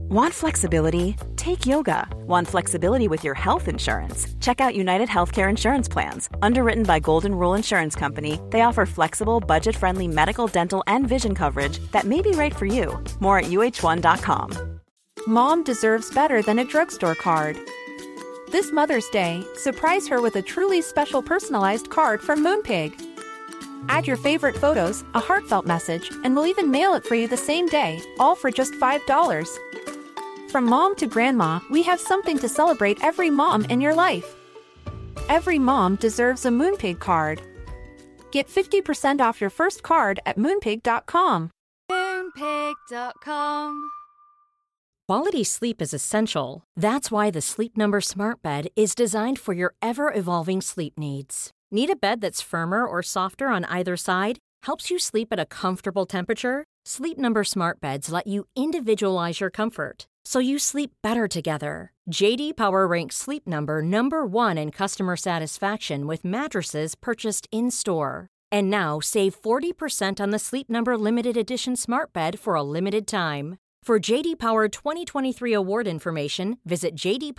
Want flexibility? Take yoga. Want flexibility with your health insurance? Check out United Healthcare Insurance Plans. Underwritten by Golden Rule Insurance Company, they offer flexible, budget-friendly medical, dental, and vision coverage that may be right for you. More at uh1.com. Mom deserves better than a drugstore card. This Mother's Day, surprise her with a truly special personalized card from Moonpig. Add your favorite photos, a heartfelt message, and we'll even mail it for you the same day, all for just $5. From mom to grandma, we have something to celebrate every mom in your life. Every mom deserves a Moonpig card. Get 50% off your first card at Moonpig.com. Moonpig.com. Quality sleep is essential. That's why the Sleep Number Smart Bed is designed for your ever-evolving sleep needs. Need a bed that's firmer or softer on either side? Helps you sleep at a comfortable temperature? Sleep Number Smart Beds let you individualize your comfort, so you sleep better together. J.D. Power ranks Sleep Number number 1 in customer satisfaction with mattresses purchased in-store. And now, save 40% on the Sleep Number Limited Edition Smart Bed for a limited time. For J.D. Power 2023 award information, visit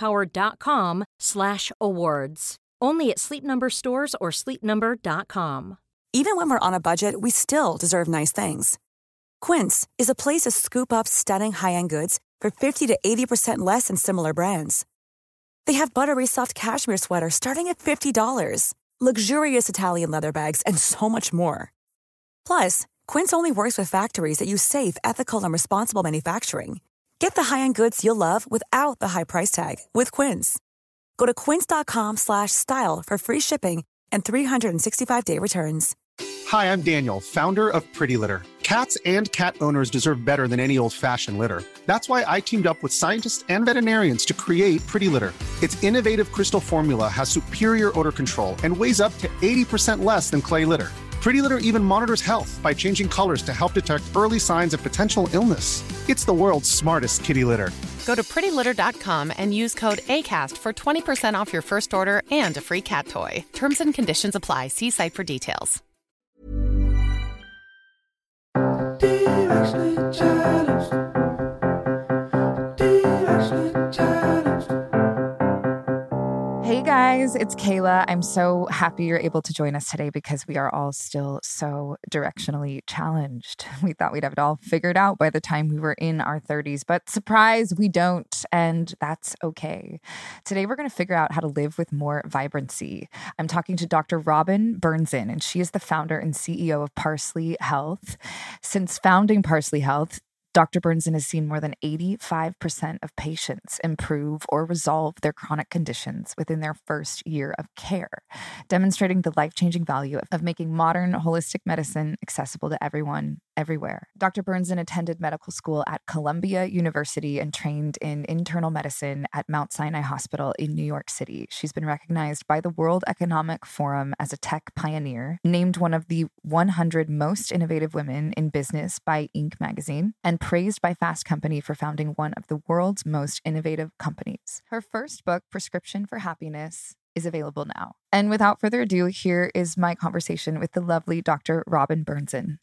jdpower.com/awards. Only at Sleep Number stores or sleepnumber.com. Even when we're on a budget, we still deserve nice things. Quince is a place to scoop up stunning high-end goods for 50 to 80% less than similar brands. They have buttery soft cashmere sweaters starting at $50, luxurious Italian leather bags, and so much more. Plus, Quince only works with factories that use safe, ethical, and responsible manufacturing. Get the high-end goods you'll love without the high price tag with Quince. Go to quince.com/style for free shipping and 365-day returns. Hi, I'm Daniel, founder of Pretty Litter. Cats and cat owners deserve better than any old-fashioned litter. That's why I teamed up with scientists and veterinarians to create Pretty Litter. Its innovative crystal formula has superior odor control and weighs up to 80% less than clay litter. Pretty Litter even monitors health by changing colors to help detect early signs of potential illness. It's the world's smartest kitty litter. Go to prettylitter.com and use code ACAST for 20% off your first order and a free cat toy. Terms and conditions apply. See site for details. Hey guys, it's Kayla. I'm so happy you're able to join us today because we are all still so directionally challenged. We thought we'd have it all figured out by the time we were in our 30s, but surprise, we don't, and that's okay. Today we're going to figure out how to live with more vibrancy. I'm talking to Dr. Robin Bernsen, and she is the founder and CEO of Parsley Health. Since founding Parsley Health, Dr. Bernsen has seen more than 85% of patients improve or resolve their chronic conditions within their first year of care, demonstrating the life-changing value of making modern holistic medicine accessible to everyone, everywhere. Dr. Bernsen attended medical school at Columbia University and trained in internal medicine at Mount Sinai Hospital in New York City. She's been recognized by the World Economic Forum as a tech pioneer, named one of the 100 most innovative women in business by Inc. magazine, and praised by Fast Company for founding one of the world's most innovative companies. Her first book, Prescription for Happiness, is available now. And without further ado, here is my conversation with the lovely Dr. Robin Bernsen.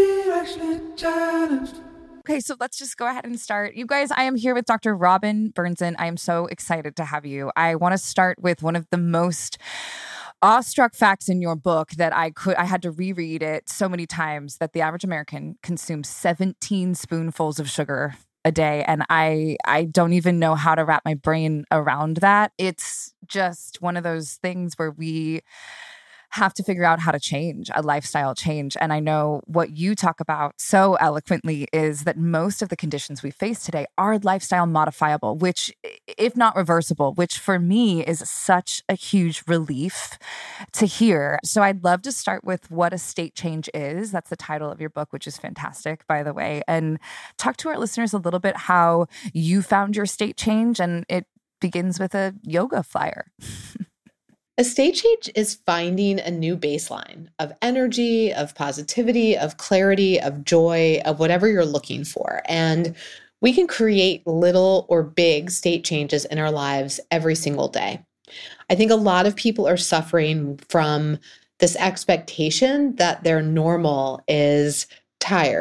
Okay, so let's just go ahead and start. You guys, I am here with Dr. Robin Bernsen. I am so excited to have you. I want to start with one of the most awestruck facts in your book that I had to reread it so many times, that the average American consumes 17 spoonfuls of sugar a day. And I don't even know how to wrap my brain around that. It's just one of those things where we have to figure out how to change, a lifestyle change. And I know what you talk about so eloquently is that most of the conditions we face today are lifestyle modifiable, which, if not reversible, which for me is such a huge relief to hear. So I'd love to start with what a state change is. That's the title of your book, which is fantastic, by the way. And talk to our listeners a little bit how you found your state change. And it begins with a yoga flyer. A state change is finding a new baseline of energy, of positivity, of clarity, of joy, of whatever you're looking for. And we can create little or big state changes in our lives every single day. I think a lot of people are suffering from this expectation that their normal is tired,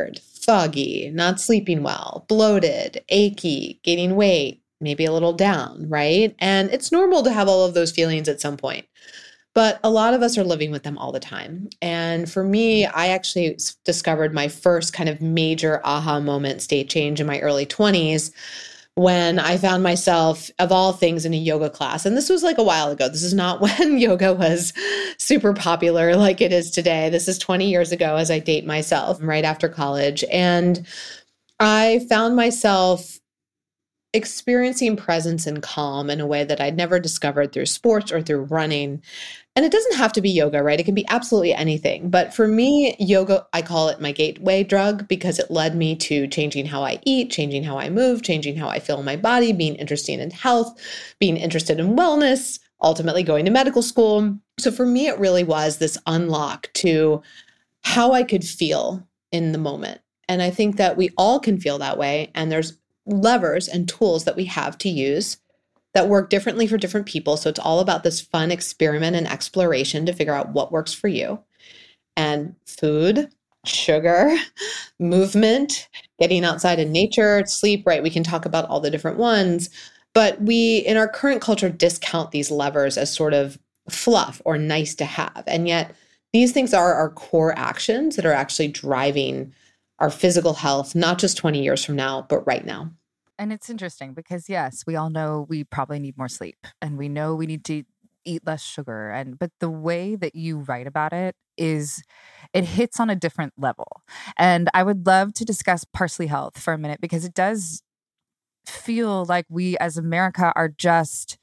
foggy, not sleeping well, bloated, achy, gaining weight, maybe a little down, right? And it's normal to have all of those feelings at some point. But a lot of us are living with them all the time. And for me, I actually discovered my first kind of major aha moment state change in my early 20s when I found myself, of all things, in a yoga class. And this was like a while ago. This is not when yoga was super popular like it is today. This is 20 years ago as I date myself, right after college. And I found myself experiencing presence and calm in a way that I'd never discovered through sports or through running. And it doesn't have to be yoga, right? It can be absolutely anything. But for me, yoga, I call it my gateway drug because it led me to changing how I eat, changing how I move, changing how I feel in my body, being interested in health, being interested in wellness, ultimately going to medical school. So for me, it really was this unlock to how I could feel in the moment. And I think that we all can feel that way. And there's levers and tools that we have to use that work differently for different people. So it's all about this fun experiment and exploration to figure out what works for you. And food, sugar, movement, getting outside in nature, sleep, right? We can talk about all the different ones. But we, in our current culture, discount these levers as sort of fluff or nice to have. And yet these things are our core actions that are actually driving our physical health, not just 20 years from now, but right now. And it's interesting because, yes, we all know we probably need more sleep and we know we need to eat less sugar. But the way that you write about it hits on a different level. And I would love to discuss Parsley Health for a minute because it does feel like we as America are just,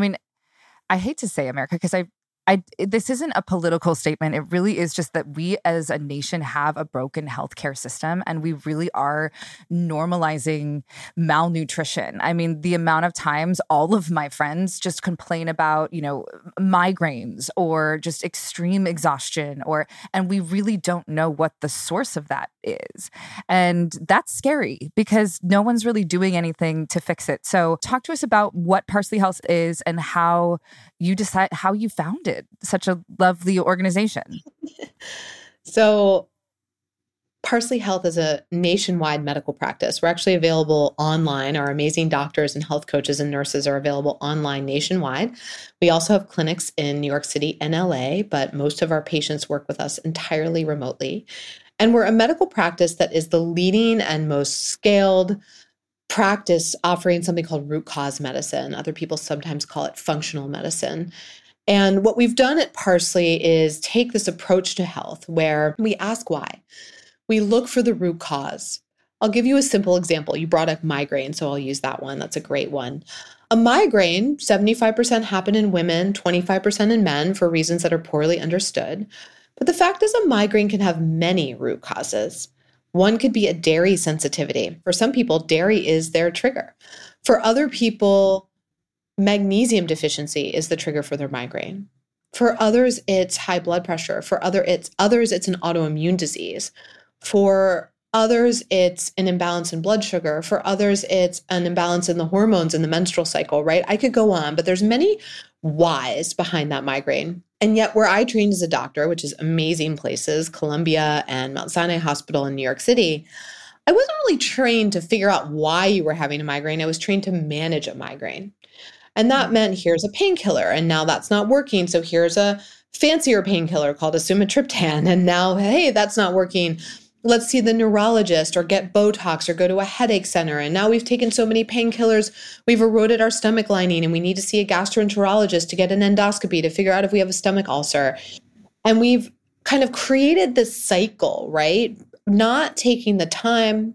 I hate to say America because this isn't a political statement. It really is just that we as a nation have a broken healthcare system and we really are normalizing malnutrition. The amount of times all of my friends just complain about, migraines or just extreme exhaustion and we really don't know what the source of that is. And that's scary because no one's really doing anything to fix it. So talk to us about what Parsley Health is and how you founded such a lovely organization. So Parsley Health is a nationwide medical practice. We're actually available online. Our amazing doctors and health coaches and nurses are available online nationwide. We also have clinics in New York City and LA, but most of our patients work with us entirely remotely. And we're a medical practice that is the leading and most scaled practice offering something called root cause medicine. Other people sometimes call it functional medicine. And what we've done at Parsley is take this approach to health where we ask why. We look for the root cause. I'll give you a simple example. You brought up migraine, so I'll use that one. That's a great one. A migraine, 75% happen in women, 25% in men for reasons that are poorly understood. But the fact is a migraine can have many root causes. One could be a dairy sensitivity. For some people, dairy is their trigger. For other people, magnesium deficiency is the trigger for their migraine. For others, it's high blood pressure. For others, it's an autoimmune disease. For others, it's an imbalance in blood sugar. For others, it's an imbalance in the hormones in the menstrual cycle, right? I could go on, but there's many whys behind that migraine. And yet where I trained as a doctor, which is amazing places, Columbia and Mount Sinai Hospital in New York City, I wasn't really trained to figure out why you were having a migraine. I was trained to manage a migraine. And that meant here's a painkiller, and now that's not working. So here's a fancier painkiller called a sumatriptan. And now, hey, that's not working. Let's see the neurologist or get Botox or go to a headache center. And now we've taken so many painkillers, we've eroded our stomach lining and we need to see a gastroenterologist to get an endoscopy to figure out if we have a stomach ulcer. And we've kind of created this cycle, right? Not taking the time,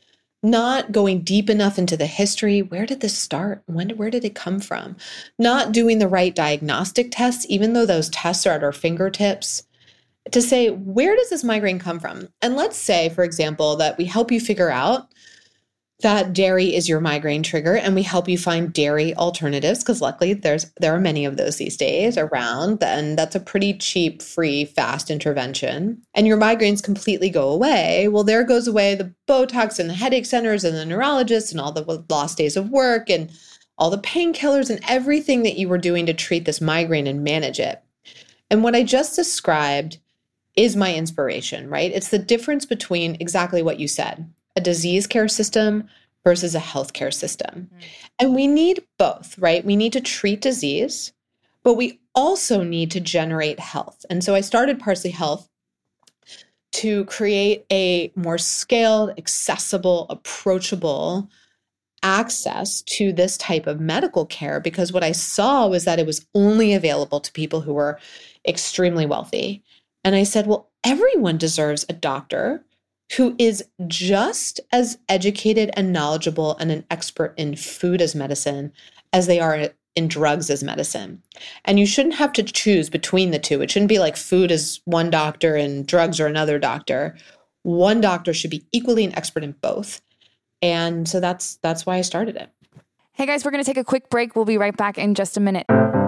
not going deep enough into the history. Where did this start? Where did it come from? Not doing the right diagnostic tests, even though those tests are at our fingertips, to say, where does this migraine come from? And let's say, for example, that we help you figure out that dairy is your migraine trigger and we help you find dairy alternatives because luckily there are many of those these days around, and that's a pretty cheap, free, fast intervention. And your migraines completely go away. Well, there goes away the Botox and the headache centers and the neurologists and all the lost days of work and all the painkillers and everything that you were doing to treat this migraine and manage it. And what I just described is my inspiration, right? It's the difference between exactly what you said, a disease care system versus a healthcare system. And we need both, right? We need to treat disease, but we also need to generate health. And so I started Parsley Health to create a more scaled, accessible, approachable access to this type of medical care, because what I saw was that it was only available to people who were extremely wealthy. And I said, well, everyone deserves a doctor who is just as educated and knowledgeable and an expert in food as medicine as they are in drugs as medicine. And you shouldn't have to choose between the two. It shouldn't be like food is one doctor and drugs are another doctor. One doctor should be equally an expert in both. And so that's why I started it. Hey guys, we're going to take a quick break. We'll be right back in just a minute.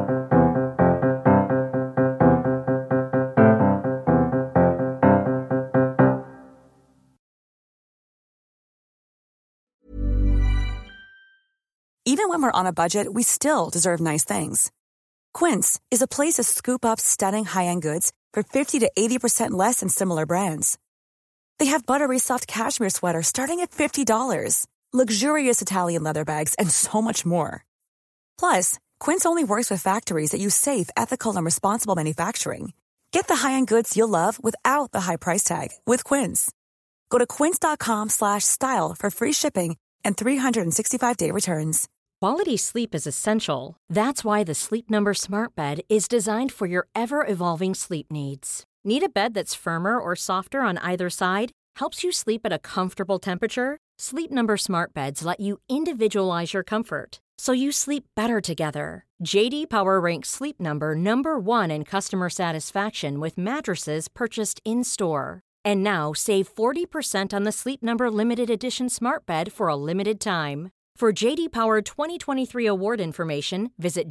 Even when we're on a budget, we still deserve nice things. Quince is a place to scoop up stunning high-end goods for 50 to 80% less than similar brands. They have buttery soft cashmere sweaters starting at $50, luxurious Italian leather bags, and so much more. Plus, Quince only works with factories that use safe, ethical, and responsible manufacturing. Get the high-end goods you'll love without the high price tag with Quince. Go to quince.com/style for free shipping and 365-day returns. Quality sleep is essential. That's why the Sleep Number Smart Bed is designed for your ever-evolving sleep needs. Need a bed that's firmer or softer on either side? Helps you sleep at a comfortable temperature? Sleep Number Smart Beds let you individualize your comfort, so you sleep better together. J.D. Power ranks Sleep Number number 1 in customer satisfaction with mattresses purchased in-store. And now, save 40% on the Sleep Number Limited Edition Smart Bed for a limited time. For J.D. Power 2023 award information, visit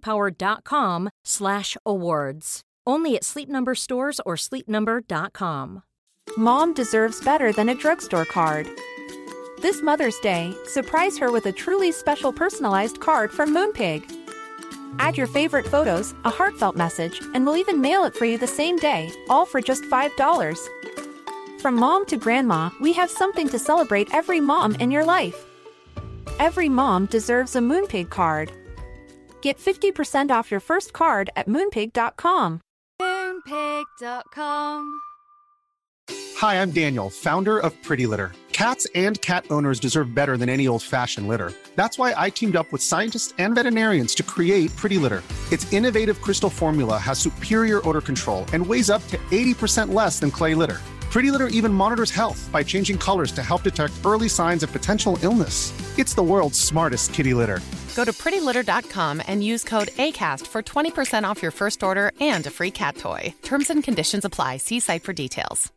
jdpower.com/awards. Only at Sleep Number stores or sleepnumber.com. Mom deserves better than a drugstore card. This Mother's Day, surprise her with a truly special personalized card from Moonpig. Add your favorite photos, a heartfelt message, and we'll even mail it for you the same day, all for just $5. From mom to grandma, we have something to celebrate every mom in your life. Every mom deserves a Moonpig card. Get 50% off your first card at moonpig.com. Moonpig.com. Hi, I'm Daniel, founder of Pretty Litter. Cats and cat owners deserve better than any old-fashioned litter. That's why I teamed up with scientists and veterinarians to create Pretty Litter. Its innovative crystal formula has superior odor control and weighs up to 80% less than clay litter. Pretty Litter even monitors health by changing colors to help detect early signs of potential illness. It's the world's smartest kitty litter. Go to prettylitter.com and use code ACAST for 20% off your first order and a free cat toy. Terms and conditions apply. See site for details.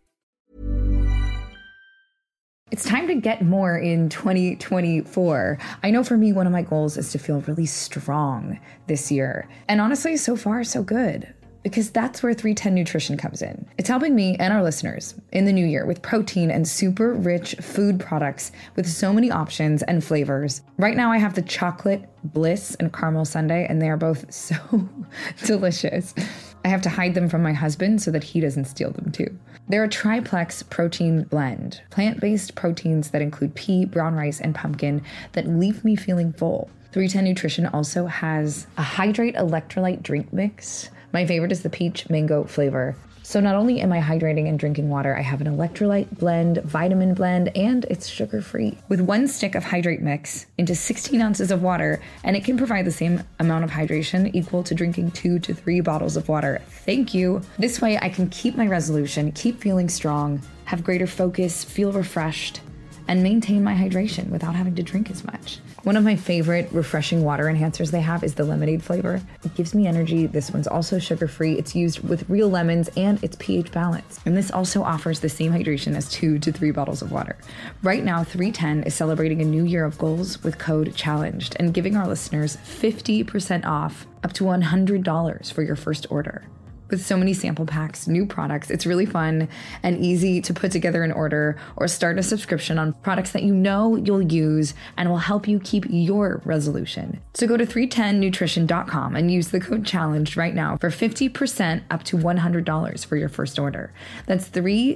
It's time to get more in 2024. I know for me, one of my goals is to feel really strong this year. And honestly, so far, so good. Because that's where 310 Nutrition comes in. It's helping me and our listeners in the new year with protein and super rich food products with so many options and flavors. Right now I have the chocolate bliss and caramel sundae, and they are both so delicious. I have to hide them from my husband so that he doesn't steal them too. They're a triplex protein blend, plant-based proteins that include pea, brown rice, and pumpkin that leave me feeling full. 310 Nutrition also has a Hydrate electrolyte drink mix. My favorite is the peach mango flavor. So not only am I hydrating and drinking water, I have an electrolyte blend, vitamin blend, and it's sugar-free. With one stick of Hydrate mix into 16 ounces of water, and it can provide the same amount of hydration equal to drinking 2 to 3 bottles of water. Thank you. This way I can keep my resolution, keep feeling strong, have greater focus, feel refreshed, and maintain my hydration without having to drink as much. One of my favorite refreshing water enhancers they have is the lemonade flavor. It gives me energy. This one's also sugar-free. It's used with real lemons and it's pH balanced. And this also offers the same hydration as 2 to 3 bottles of water. Right now, 310 is celebrating a new year of goals with code CHALLENGED and giving our listeners 50% off up to $100 for your first order. With so many sample packs, new products, it's really fun and easy to put together an order or start a subscription on products that you know you'll use and will help you keep your resolution. So go to 310nutrition.com and use the code CHALLENGED right now for 50% up to $100 for your first order. That's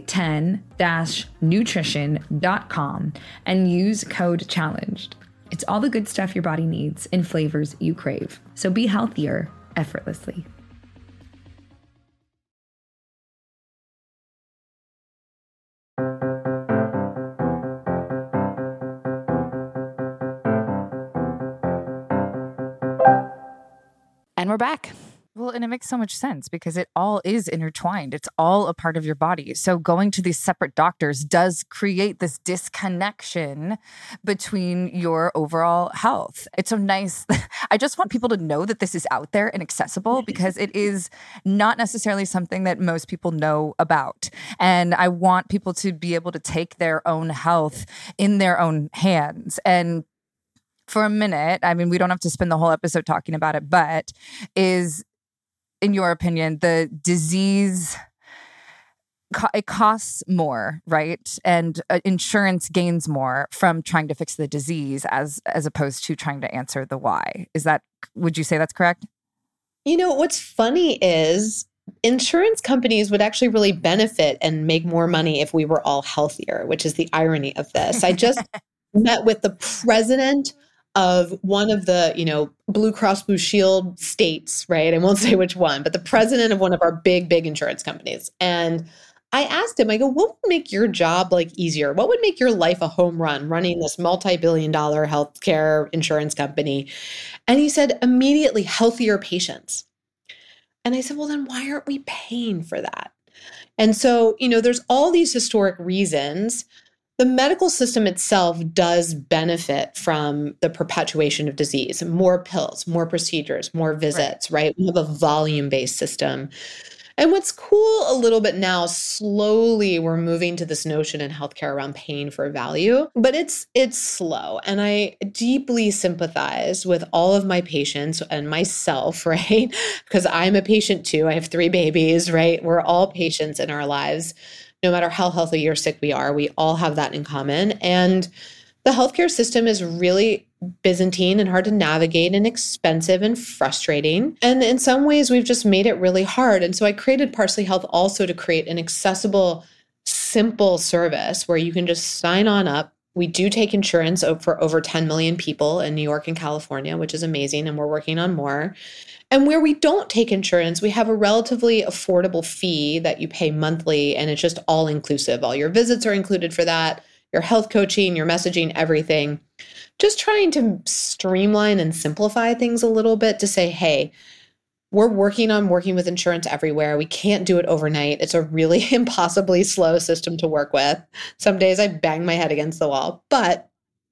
310-nutrition.com and use code CHALLENGED. It's all the good stuff your body needs in flavors you crave. So be healthier effortlessly. And we're back. Well, and it makes so much sense because it all is intertwined. It's all a part of your body. So going to these separate doctors does create this disconnection between your overall health. It's so nice. I just want people to know that this is out there and accessible because it is not necessarily something that most people know about. And I want people to be able to take their own health in their own hands. And for a minute, I mean, we don't have to spend the whole episode talking about it, but is, in your opinion, the disease, it costs more, right? And insurance gains more from trying to fix the disease as opposed to trying to answer the why. Would you say that's correct? You know, what's funny is insurance companies would actually really benefit and make more money if we were all healthier, which is the irony of this. I just met with the president of one of the, Blue Cross Blue Shield states, right? I won't say which one, but the president of one of our big insurance companies. And I asked him, I go, what would make your job easier? What would make your life a home run running this multi-billion-dollar healthcare insurance company? And he said, immediately healthier patients. And I said, well, then why aren't we paying for that? And so, there's all these historic reasons. The medical system itself does benefit from the perpetuation of disease, more pills, more procedures, more visits, right? We have a volume-based system. And what's cool a little bit now, slowly we're moving to this notion in healthcare around paying for value, but it's slow. And I deeply sympathize with all of my patients and myself, right? Because I'm a patient too. I have 3 babies, right? We're all patients in our lives. No matter how healthy or sick we are, we all have that in common. And the healthcare system is really Byzantine and hard to navigate and expensive and frustrating. And in some ways, we've just made it really hard. And so I created Parsley Health also to create an accessible, simple service where you can just sign on up. We do take insurance for over 10 million people in New York and California, which is amazing. And we're working on more. And where we don't take insurance, we have a relatively affordable fee that you pay monthly, and it's just all inclusive. All your visits are included for that, your health coaching, your messaging, everything. Just trying to streamline and simplify things a little bit to say, hey, we're working with insurance everywhere. We can't do it overnight. It's a really impossibly slow system to work with. Some days I bang my head against the wall. But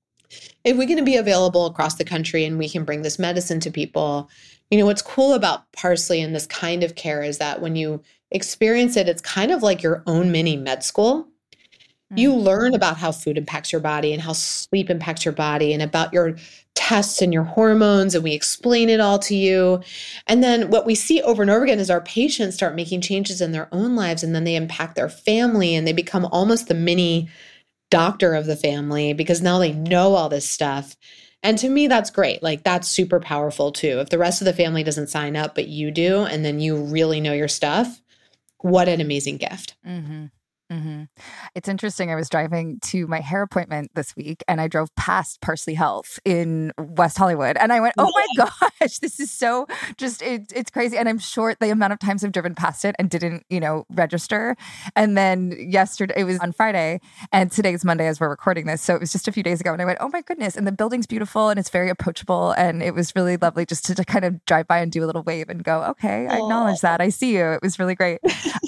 if we can be available across the country and we can bring this medicine to people, what's cool about Parsley and this kind of care is that when you experience it, it's kind of like your own mini med school. You learn about how food impacts your body and how sleep impacts your body and about your tests and your hormones, and we explain it all to you. And then what we see over and over again is our patients start making changes in their own lives, and then they impact their family, and they become almost the mini doctor of the family because now they know all this stuff. And to me, that's great. That's super powerful too. If the rest of the family doesn't sign up, but you do, and then you really know your stuff, what an amazing gift. Mm-hmm. Mm-hmm. It's interesting. I was driving to my hair appointment this week and I drove past Parsley Health in West Hollywood and I went, oh my gosh, this is so it's crazy. And I'm sure the amount of times I've driven past it and didn't, register. And then yesterday, it was on Friday and today's Monday as we're recording this. So it was just a few days ago and I went, oh my goodness. And the building's beautiful and it's very approachable. And it was really lovely just to kind of drive by and do a little wave and go, okay, I acknowledge that. I see you. It was really great.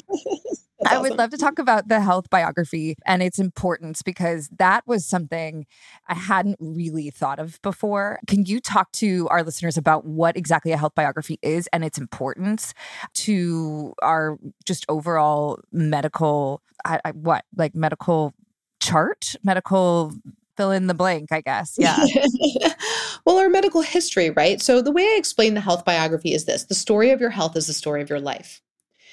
I would love to talk about the health biography and its importance because that was something I hadn't really thought of before. Can you talk to our listeners about what exactly a health biography is and its importance to our just overall medical, medical chart, medical fill in the blank, I guess. Yeah. Well, our medical history, right? So the way I explain the health biography is this: the story of your health is the story of your life.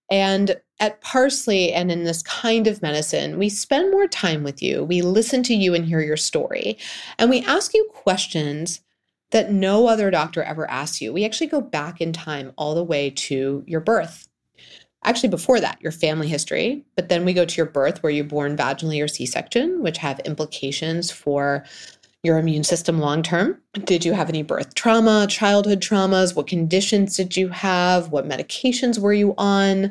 And at Parsley and in this kind of medicine, we spend more time with you. We listen to you and hear your story. And we ask you questions that no other doctor ever asks you. We actually go back in time all the way to your birth. Actually, before that, your family history. But then we go to your birth, where you're born vaginally or C-section, which have implications for your immune system long-term. Did you have any birth trauma, childhood traumas? What conditions did you have? What medications were you on?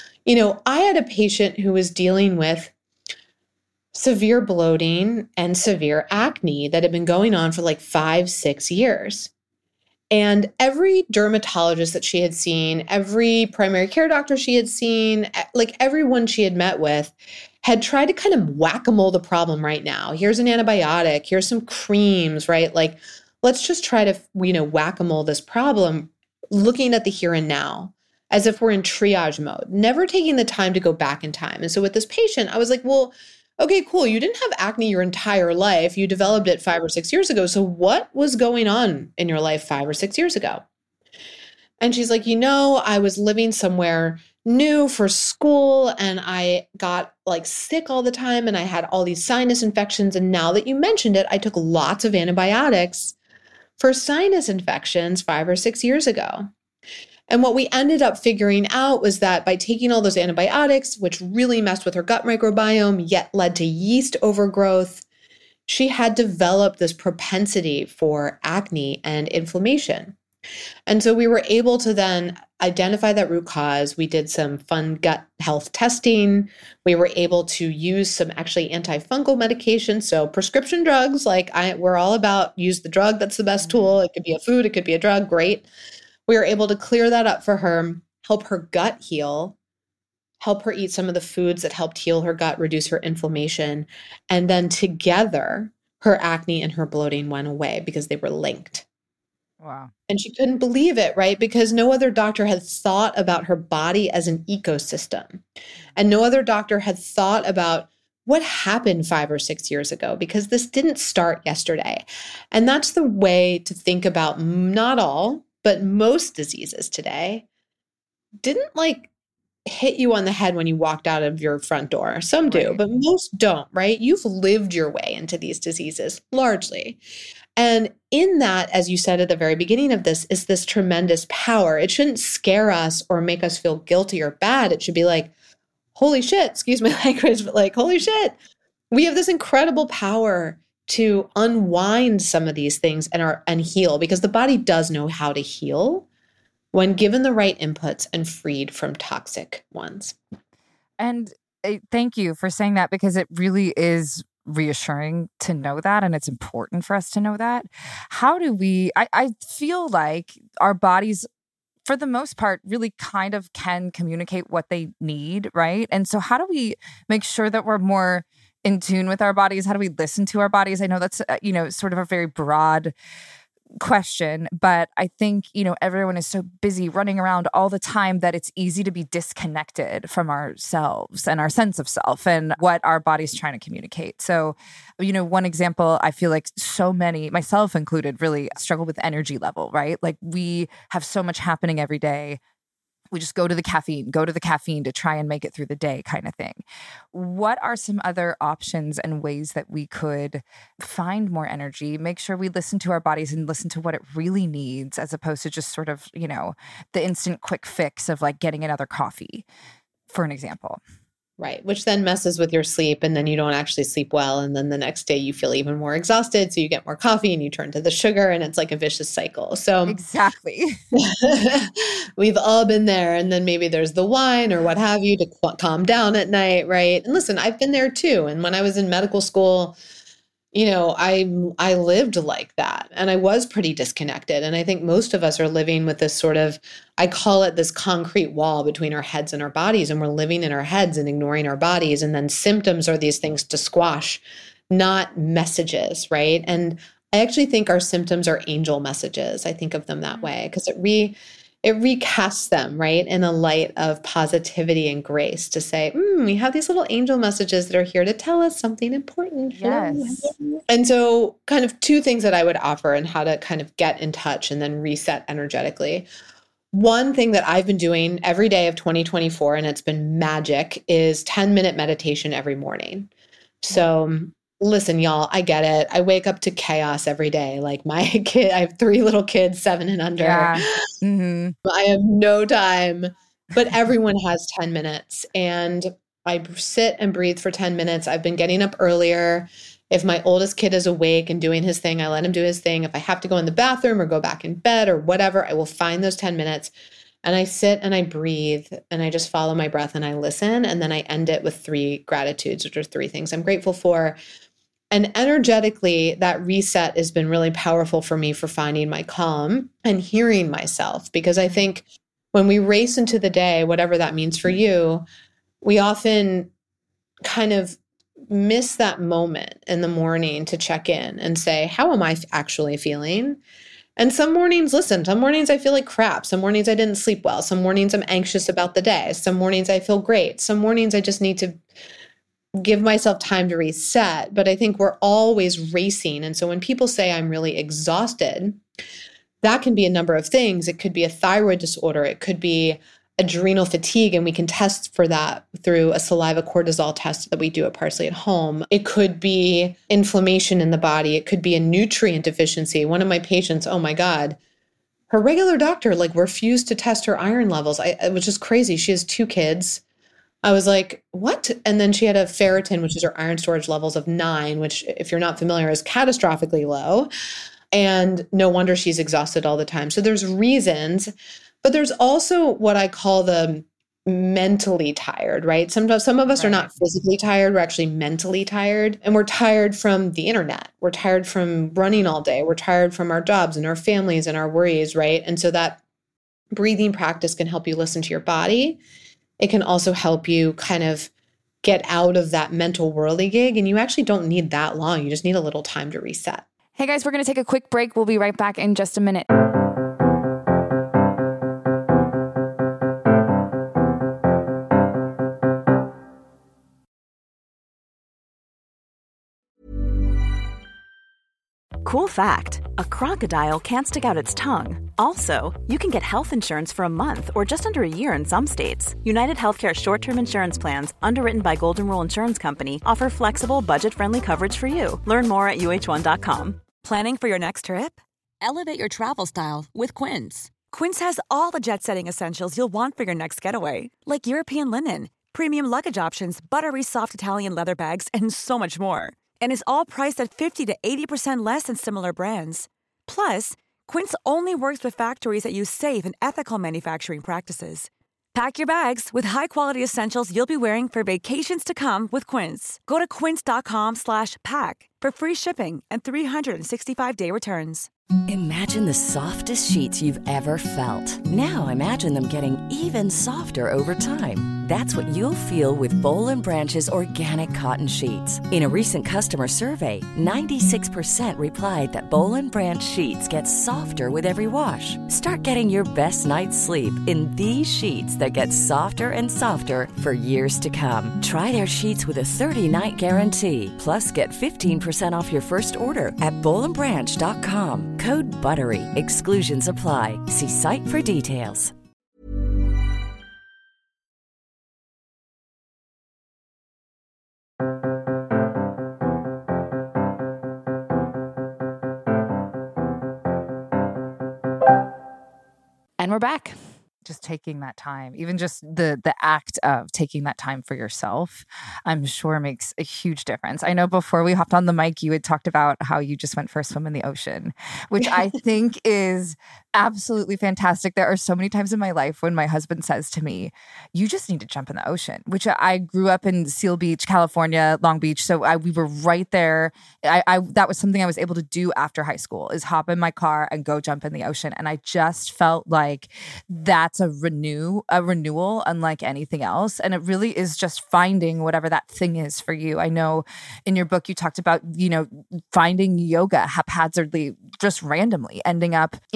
I had a patient who was dealing with severe bloating and severe acne that had been going on for like 5-6 years. And every dermatologist that she had seen, every primary care doctor she had seen, like everyone she had met with, had tried to kind of whack-a-mole the problem right now. Here's an antibiotic, here's some creams, right? Like, let's just try to, whack-a-mole this problem, looking at the here and now, as if we're in triage mode, never taking the time to go back in time. And so with this patient, I was like, well, okay, cool. You didn't have acne your entire life. You developed it 5 or 6 years ago. So what was going on in your life 5 or 6 years ago? And she's like, I was living somewhere new for school and I got like sick all the time and I had all these sinus infections. And now that you mentioned it, I took lots of antibiotics for sinus infections 5 or 6 years ago. And what we ended up figuring out was that by taking all those antibiotics, which really messed with her gut microbiome, yet led to yeast overgrowth, she had developed this propensity for acne and inflammation. And so we were able to then identify that root cause. We did some fun gut health testing. We were able to use some actually antifungal medications. So prescription drugs, we're all about use the drug. That's the best tool. It could be a food. It could be a drug. Great. We were able to clear that up for her, help her gut heal, help her eat some of the foods that helped heal her gut, reduce her inflammation. And then together, her acne and her bloating went away because they were linked. Wow. And she couldn't believe it, right? Because no other doctor had thought about her body as an ecosystem. And no other doctor had thought about what happened 5 or 6 years ago, because this didn't start yesterday. And that's the way to think about not all, but most diseases today didn't hit you on the head when you walked out of your front door. Some do, but most don't, right? You've lived your way into these diseases largely. And in that, as you said at the very beginning of this, is this tremendous power. It shouldn't scare us or make us feel guilty or bad. It should be like, holy shit, excuse my language, but holy shit, we have this incredible power to unwind some of these things and heal, because the body does know how to heal when given the right inputs and freed from toxic ones. And thank you for saying that, because it really is reassuring to know that, and it's important for us to know that. How do we, I feel like our bodies, for the most part, really kind of can communicate what they need, right? And so how do we make sure that we're more in tune with our bodies? How do we listen to our bodies? I know that's, sort of a very broad question, but I think, everyone is so busy running around all the time that it's easy to be disconnected from ourselves and our sense of self and what our body's trying to communicate. So, one example, I feel like so many, myself included, really struggle with energy level, right? Like we have so much happening every day. We just go to the caffeine to try and make it through the day kind of thing. What are some other options and ways that we could find more energy, make sure we listen to our bodies and listen to what it really needs, as opposed to just sort of, the instant quick fix of getting another coffee, for an example? Right. Which then messes with your sleep, and then you don't actually sleep well. And then the next day you feel even more exhausted. So you get more coffee and you turn to the sugar, and it's like a vicious cycle. So exactly. We've all been there. And then maybe there's the wine or what have you to calm down at night. Right. And listen, I've been there too. And when I was in medical school, I lived like that, and I was pretty disconnected. And I think most of us are living with this sort of, I call it this concrete wall between our heads and our bodies, and we're living in our heads and ignoring our bodies. And then symptoms are these things to squash, not messages, right? And I actually think our symptoms are angel messages. I think of them that way because it recasts them, right, in a light of positivity and grace, to say, we have these little angel messages that are here to tell us something important. Yes. And so kind of two things that I would offer and how to kind of get in touch and then reset energetically. One thing that I've been doing every day of 2024, and it's been magic, is 10-minute meditation every morning. So listen, y'all, I get it. I wake up to chaos every day. Like my kid, I have 3 little kids, 7 and under. Yeah. Mm-hmm. I have no time, but everyone has 10 minutes. And I sit and breathe for 10 minutes. I've been getting up earlier. If my oldest kid is awake and doing his thing, I let him do his thing. If I have to go in the bathroom or go back in bed or whatever, I will find those 10 minutes and I sit and I breathe and I just follow my breath and I listen. And then I end it with 3 gratitudes, which are 3 things I'm grateful for. And energetically, that reset has been really powerful for me for finding my calm and hearing myself. Because I think when we race into the day, whatever that means for you, we often kind of miss that moment in the morning to check in and say, how am I actually feeling? And some mornings, some mornings I feel like crap. Some mornings I didn't sleep well. Some mornings I'm anxious about the day. Some mornings I feel great. Some mornings I just need to give myself time to reset. But I think we're always racing. And so when people say I'm really exhausted, that can be a number of things. It could be a thyroid disorder. It could be adrenal fatigue, and we can test for that through a saliva cortisol test that we do at Parsley at home. It could be inflammation in the body. It could be a nutrient deficiency. One of my patients, oh my God, her regular doctor refused to test her iron levels. It was just crazy. She has 2 kids. I was like, what? And then she had a ferritin, which is her iron storage levels of 9, which if you're not familiar is catastrophically low. And no wonder she's exhausted all the time. So there's reasons. But there's also what I call the mentally tired, right? Some of us are not physically tired. We're actually mentally tired. And we're tired from the internet. We're tired from running all day. We're tired from our jobs and our families and our worries, right? And so that breathing practice can help you listen to your body. It can also help you kind of get out of that mental whirligig. And you actually don't need that long. You just need a little time to reset. Hey guys, we're going to take a quick break. We'll be right back in just a minute. Cool fact, a crocodile can't stick out its tongue. Also, you can get health insurance for a month or just under a year in some states. United Healthcare short-term insurance plans, underwritten by Golden Rule Insurance Company, offer flexible, budget-friendly coverage for you. Learn more at UH1.com. Planning for your next trip? Elevate your travel style with Quince. Quince has all the jet-setting essentials you'll want for your next getaway, like European linen, premium luggage options, buttery soft Italian leather bags, and so much more. And is all priced at 50 to 80% less than similar brands. Plus, Quince only works with factories that use safe and ethical manufacturing practices. Pack your bags with high-quality essentials you'll be wearing for vacations to come with Quince. Go to quince.com/pack for free shipping and 365-day returns. Imagine the softest sheets you've ever felt. Now imagine them getting even softer over time. That's what you'll feel with Boll & Branch's organic cotton sheets. In a recent customer survey, 96% replied that Boll & Branch sheets get softer with every wash. Start getting your best night's sleep in these sheets that get softer and softer for years to come. Try their sheets with a 30-night guarantee. Plus, get 15% off your first order at bollandbranch.com. Code BUTTERY. Exclusions apply. See site for details. And we're back. Just taking that time, even just the act of taking that time for yourself, I'm sure makes a huge difference. I know before we hopped on the mic, you had talked about how you just went for a swim in the ocean, which I think is absolutely fantastic. There are so many times in my life when my husband says to me, you just need to jump in the ocean, which I grew up in Seal Beach, California, Long Beach. So we were right there. That was something I was able to do after high school, is hop in my car and go jump in the ocean. And I just felt like that's a renewal unlike anything else. And it really is just finding whatever that thing is for you. I know in your book, you talked about, finding yoga haphazardly, just randomly ending up in a yoga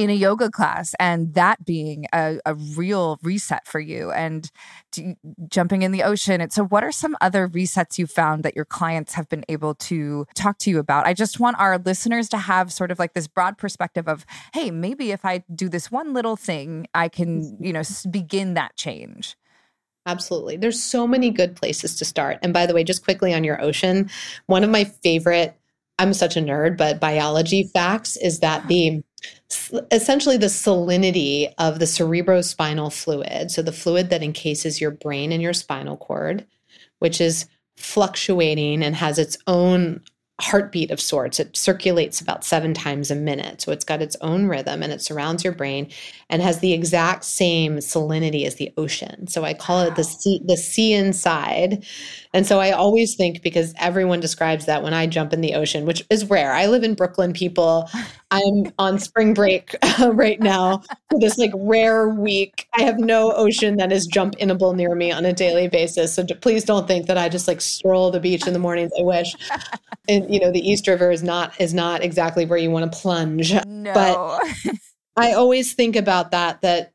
yoga class and that being a real reset for you and jumping in the ocean. And so what are some other resets you found that your clients have been able to talk to you about? I just want our listeners to have sort of like this broad perspective of, hey, maybe if I do this one little thing, I can, begin that change. Absolutely. There's so many good places to start. And by the way, just quickly on your ocean, one of my favorite, I'm such a nerd, but biology facts is that essentially the salinity of the cerebrospinal fluid, so the fluid that encases your brain and your spinal cord, which is fluctuating and has its own heartbeat of sorts. It circulates about 7 times a minute. So it's got its own rhythm and it surrounds your brain and has the exact same salinity as the ocean. So I call it the sea inside. And so I always think, because everyone describes that when I jump in the ocean, which is rare. I live in Brooklyn, people. I'm on spring break right now for this like rare week. I have no ocean that is jump-inable near me on a daily basis. So please don't think that I just like stroll the beach in the mornings. I wish. And the East River is not exactly where you want to plunge. No. But I always think about that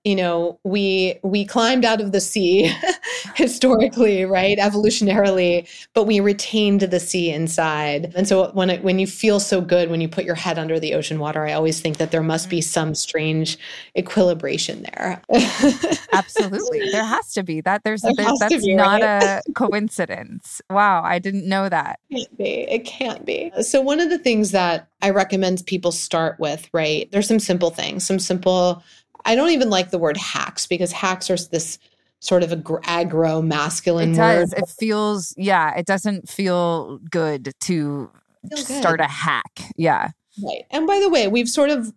we climbed out of the sea historically, right? Evolutionarily, but we retained the sea inside. And so when you feel so good, when you put your head under the ocean water, I always think that there must be some strange equilibration there. Absolutely. There has to be that. That's be, not right? a coincidence. Wow. I didn't know that. It can't be. So one of the things that I recommend people start with, right? There's some simple things, I don't even like the word hacks, because hacks are this sort of aggro masculine word. It feels, it doesn't feel good to start a hack. Yeah. Right. And by the way, we've sort of,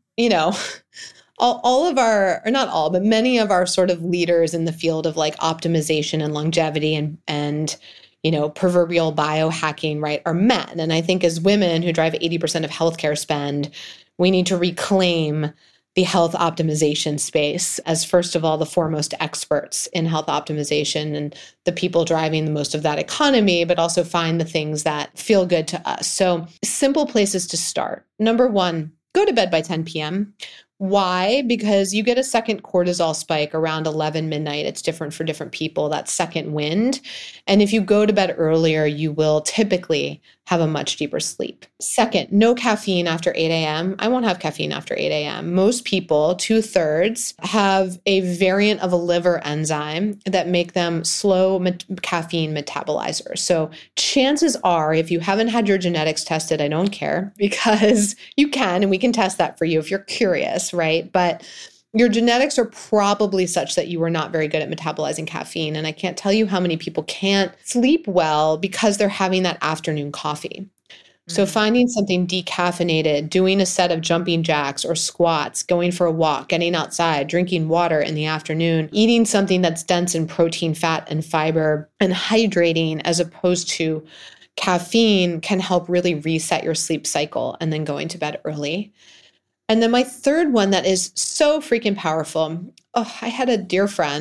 all of our, or not all, but many of our sort of leaders in the field of like optimization and longevity and proverbial biohacking, right, are men. And I think as women who drive 80% of healthcare spend, we need to reclaim the health optimization space as, first of all, the foremost experts in health optimization and the people driving the most of that economy, but also find the things that feel good to us. So simple places to start. Number one, go to bed by 10 p.m. Why? Because you get a second cortisol spike around 11 midnight. It's different for different people, that second wind. And if you go to bed earlier, you will typically have a much deeper sleep. Second, no caffeine after 8 a.m. I won't have caffeine after 8 a.m. Most people, 2/3, have a variant of a liver enzyme that make them slow caffeine metabolizers. So chances are, if you haven't had your genetics tested, I don't care, because you can, and we can test that for you if you're curious, right? But your genetics are probably such that you are not very good at metabolizing caffeine. And I can't tell you how many people can't sleep well because they're having that afternoon coffee. So finding something decaffeinated, doing a set of jumping jacks or squats, going for a walk, getting outside, drinking water in the afternoon, eating something that's dense in protein, fat, and fiber, and hydrating as opposed to caffeine can help really reset your sleep cycle, and then going to bed early. And then my third one that is so freaking powerful. I have a dear friend,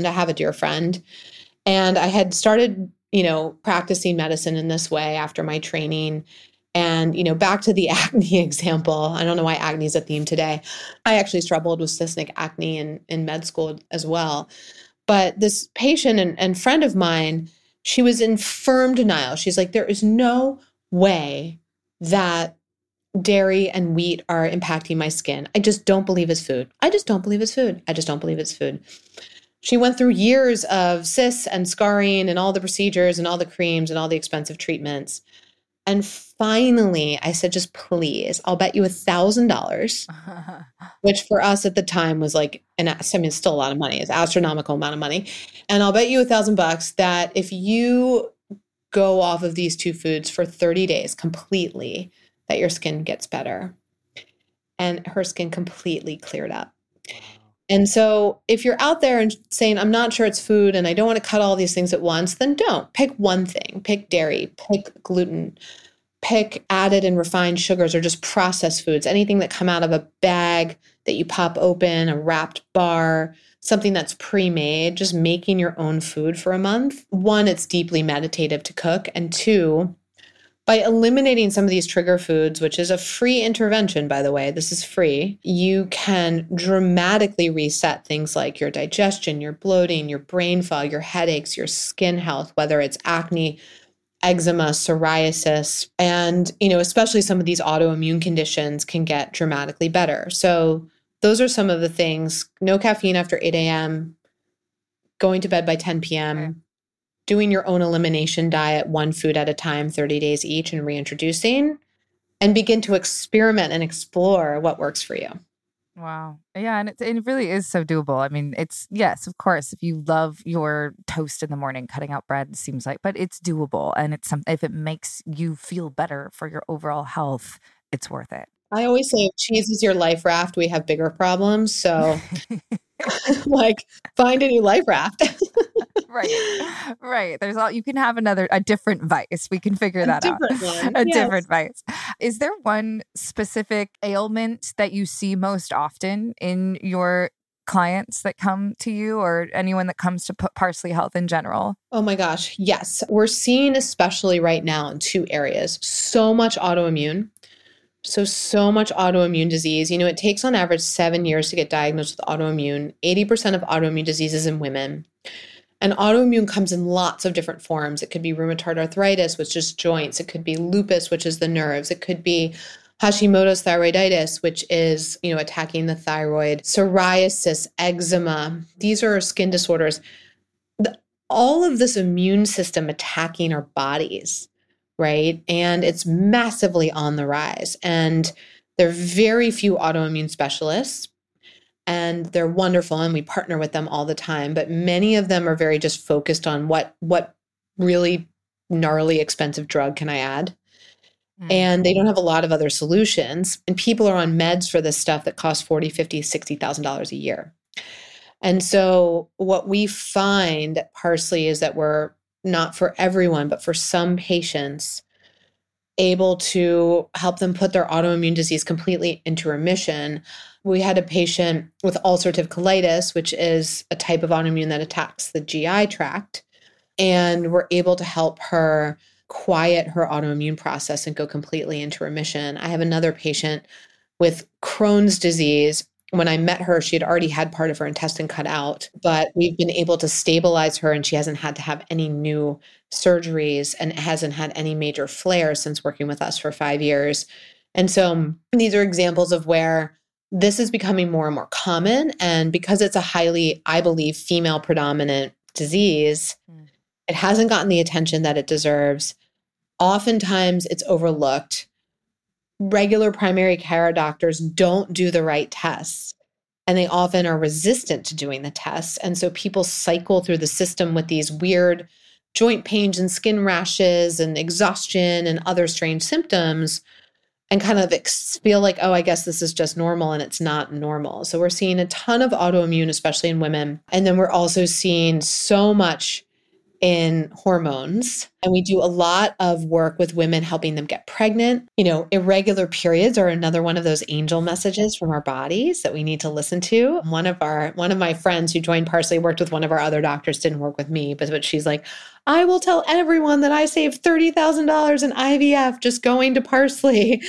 and I had started, practicing medicine in this way after my training. And, back to the acne example, I don't know why acne is a theme today. I actually struggled with cystic acne in med school as well. But this patient and friend of mine, she was in firm denial. She's like, there is no way that dairy and wheat are impacting my skin. I just don't believe it's food. She went through years of cysts and scarring and all the procedures and all the creams and all the expensive treatments. And finally, I said, just please, I'll bet you $1,000, which for us at the time was like, it's still a lot of money. It's an astronomical amount of money. And I'll bet you $1,000 that if you go off of these two foods for 30 days completely, that your skin gets better. And her skin completely cleared up. And so if you're out there and saying, I'm not sure it's food and I don't want to cut all these things at once, then don't. Pick one thing. Pick dairy, pick gluten, pick added and refined sugars or just processed foods, anything that come out of a bag that you pop open, a wrapped bar, something that's pre-made, just making your own food for a month. One, it's deeply meditative to cook. And two, By eliminating some of these trigger foods, which is a free intervention, by the way, this is free, you can dramatically reset things like your digestion, your bloating, your brain fog, your headaches, your skin health, whether it's acne, eczema, psoriasis, and, especially some of these autoimmune conditions can get dramatically better. So those are some of the things: no caffeine after 8 a.m., going to bed by 10 p.m., okay, doing your own elimination diet, one food at a time, 30 days each, and reintroducing, and begin to experiment and explore what works for you. Wow. Yeah. And it really is so doable. I mean, yes, of course, if you love your toast in the morning, cutting out bread seems like, but it's doable. And it's if it makes you feel better for your overall health, it's worth it. I always say if cheese is your life raft, we have bigger problems. So find a new life raft. Right. You can have a different vice. We can figure that out. Different vice. Is there one specific ailment that you see most often in your clients that come to you, or anyone that comes to Parsley Health in general? Oh my gosh. Yes. We're seeing, especially right now, in two areas, so much autoimmune. So much autoimmune disease. It takes on average 7 years to get diagnosed with autoimmune. 80% of autoimmune diseases in women. And autoimmune comes in lots of different forms. It could be rheumatoid arthritis, which is joints. It could be lupus, which is the nerves. It could be Hashimoto's thyroiditis, which is, attacking the thyroid, psoriasis, eczema. These are skin disorders. All of this immune system attacking our bodies, right? And it's massively on the rise. And there are very few autoimmune specialists, and they're wonderful, and we partner with them all the time. But many of them are very just focused on what really gnarly, expensive drug can I add? And they don't have a lot of other solutions. And people are on meds for this stuff that costs $40,000, $50,000, $60,000 a year. And so what we find at Parsley is that we're not for everyone, but for some patients, able to help them put their autoimmune disease completely into remission. We had a patient with ulcerative colitis, which is a type of autoimmune that attacks the GI tract, and we're able to help her quiet her autoimmune process and go completely into remission. I have another patient with Crohn's disease. When I met her, she had already had part of her intestine cut out, but we've been able to stabilize her, and she hasn't had to have any new surgeries and hasn't had any major flares since working with us for 5 years. And so these are examples of where this is becoming more and more common. And because it's a highly, I believe, female predominant disease, it hasn't gotten the attention that it deserves. Oftentimes it's overlooked. Regular primary care doctors don't do the right tests, and they often are resistant to doing the tests. And so people cycle through the system with these weird joint pains and skin rashes and exhaustion and other strange symptoms, and kind of feel like, oh, I guess this is just normal, and it's not normal. So we're seeing a ton of autoimmune, especially in women. And then we're also seeing so much in hormones. And we do a lot of work with women, helping them get pregnant. Irregular periods are another one of those angel messages from our bodies that we need to listen to. One of my friends who joined Parsley worked with one of our other doctors, didn't work with me, but she's like, I will tell everyone that I saved $30,000 in IVF just going to Parsley.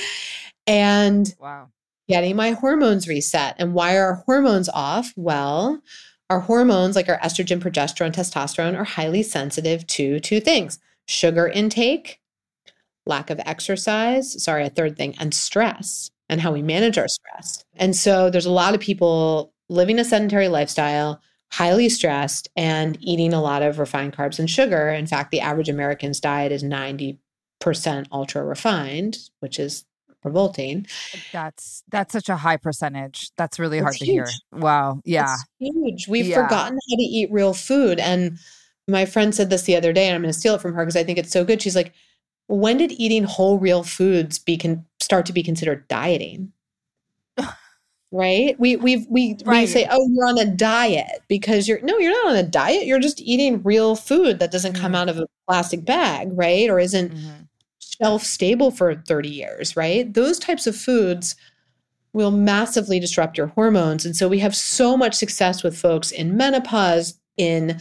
And wow, getting my hormones reset. And why are our hormones off? Well, our hormones, like our estrogen, progesterone, testosterone, are highly sensitive to two things: sugar intake, lack of exercise, a third thing, and stress, and how we manage our stress. And so there's a lot of people living a sedentary lifestyle, highly stressed, and eating a lot of refined carbs and sugar. In fact, the average American's diet is 90% ultra refined, which is revolting. That's such a high percentage. That's really hard to hear. Wow. Yeah. It's huge. We've forgotten how to eat real food. And my friend said this the other day, and I'm going to steal it from her because I think it's so good. She's like, when did eating whole real foods start to be considered dieting? Right? We say, oh, you're on a diet because you're not on a diet. You're just eating real food that doesn't come out of a plastic bag, right? Or isn't shelf stable for 30 years, right? Those types of foods will massively disrupt your hormones. And so we have so much success with folks in menopause, in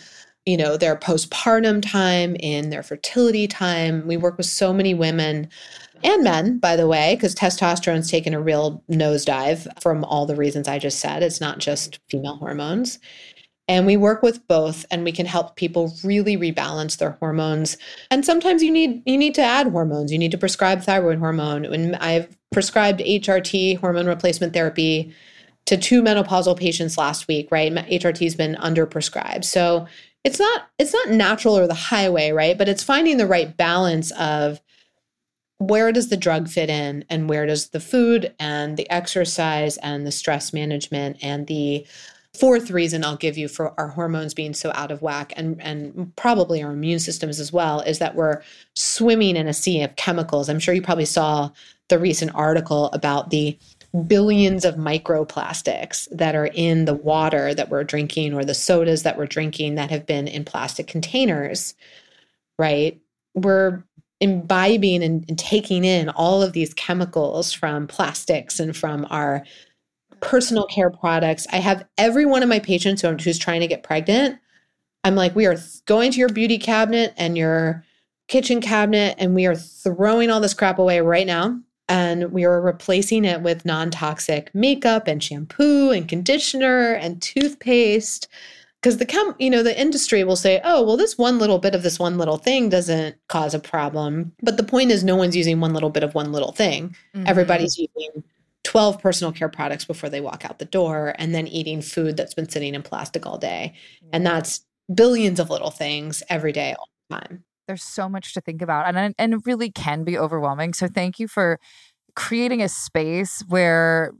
their postpartum time, in their fertility time. We work with so many women and men, by the way, because testosterone's taken a real nosedive from all the reasons I just said. It's not just female hormones. And we work with both, and we can help people really rebalance their hormones. And sometimes you need to add hormones. You need to prescribe thyroid hormone. And I've prescribed HRT, hormone replacement therapy, to 2 menopausal patients last week, right? HRT's been underprescribed. So it's not natural or the highway, right? But it's finding the right balance of where does the drug fit in, and where does the food and the exercise and the stress management. And the fourth reason I'll give you for our hormones being so out of whack, and probably our immune systems as well, is that we're swimming in a sea of chemicals. I'm sure you probably saw the recent article about the billions of microplastics that are in the water that we're drinking, or the sodas that we're drinking that have been in plastic containers, right? We're imbibing and taking in all of these chemicals from plastics and from our personal care products. I have every one of my patients who's trying to get pregnant. I'm like, we are going to your beauty cabinet and your kitchen cabinet, and we are throwing all this crap away right now. And we are replacing it with non-toxic makeup and shampoo and conditioner and toothpaste. Because the industry will say, oh, well, this one little bit of this one little thing doesn't cause a problem. But the point is, no one's using one little bit of one little thing. Mm-hmm. Everybody's using 12 personal care products before they walk out the door, and then eating food that's been sitting in plastic all day. And that's billions of little things every day, all the time. There's so much to think about, and it really can be overwhelming. So thank you for creating a space where,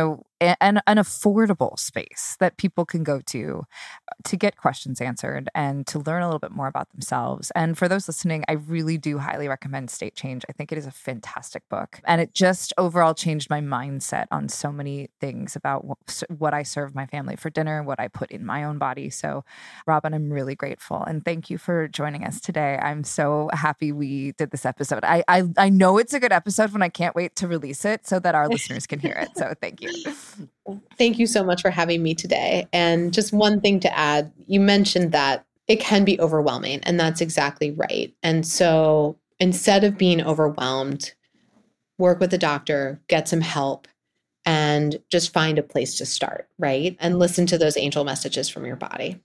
an affordable space that people can go to get questions answered and to learn a little bit more about themselves. And for those listening, I really do highly recommend State Change. I think it is a fantastic book. And it just overall changed my mindset on so many things about what I serve my family for dinner, what I put in my own body. So, Robin, I'm really grateful. And thank you for joining us today. I'm so happy we did this episode. I know it's a good episode when I can't wait to release it so that our listeners can hear it. So thank you. Thank you so much for having me today. And just one thing to add, you mentioned that it can be overwhelming, and that's exactly right. And so instead of being overwhelmed, work with a doctor, get some help, and just find a place to start, right? And listen to those angel messages from your body.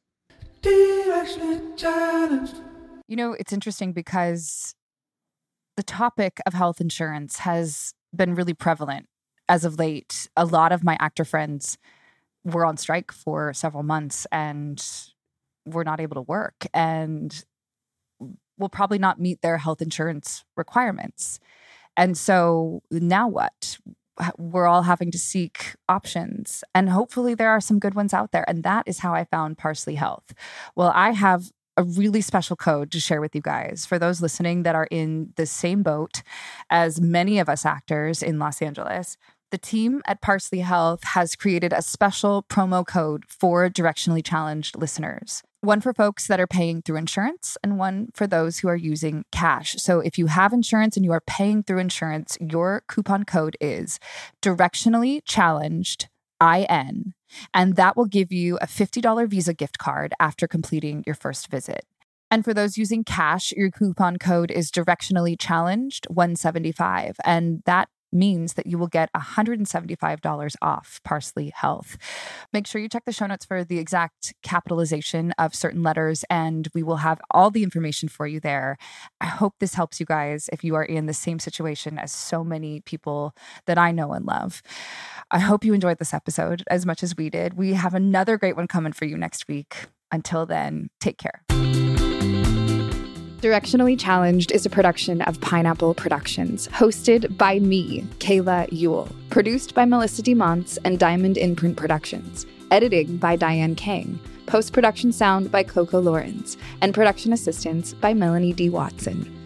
It's interesting because the topic of health insurance has been really prevalent as of late. A lot of my actor friends were on strike for several months and were not able to work and will probably not meet their health insurance requirements. And so now what? We're all having to seek options, and hopefully there are some good ones out there. And that is how I found Parsley Health. Well, I have a really special code to share with you guys for those listening that are in the same boat as many of us actors in Los Angeles. The team at Parsley Health has created a special promo code for directionally challenged listeners. One for folks that are paying through insurance and one for those who are using cash. So if you have insurance and you are paying through insurance, your coupon code is directionally challenged IN, and that will give you a $50 Visa gift card after completing your first visit. And for those using cash, your coupon code is directionally challenged 175, and that means that you will get $175 off Parsley Health. Make sure you check the show notes for the exact capitalization of certain letters, and we will have all the information for you there. I hope this helps you guys if you are in the same situation as so many people that I know and love. I hope you enjoyed this episode as much as we did. We have another great one coming for you next week. Until then, take care. Directionally Challenged is a production of Pineapple Productions, hosted by me, Kayla Ewell, produced by Melissa DeMonts and Diamond Imprint Productions, editing by Diane Kang, post-production sound by Coco Lawrence, and production assistance by Melanie D. Watson.